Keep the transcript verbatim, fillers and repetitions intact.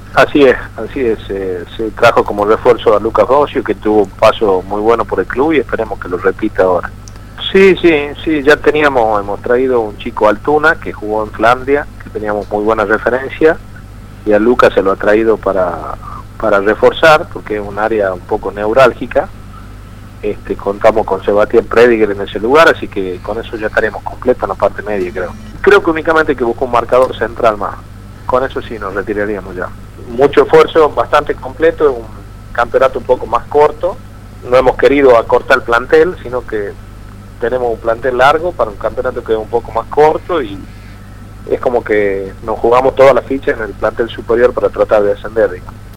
Así es, así es. Eh, se trajo como refuerzo a Lucas Rocio, que tuvo un paso muy bueno por el club y esperemos que lo repita ahora. Sí, sí, sí, ya teníamos, hemos traído un chico Altuna que jugó en Flandia, que teníamos muy buena referencia, y a Lucas se lo ha traído para, para reforzar, porque es un área un poco neurálgica. Este, contamos con Sebastián Prediger en ese lugar, así que con eso ya estaremos completos en la parte media, creo. Creo que únicamente que busca un marcador central más. Con eso sí nos retiraríamos ya. Mucho esfuerzo, bastante completo, es un campeonato un poco más corto. No hemos querido acortar el plantel, sino que tenemos un plantel largo para un campeonato que es un poco más corto y es como que nos jugamos todas las fichas en el plantel superior para tratar de ascender, digamos.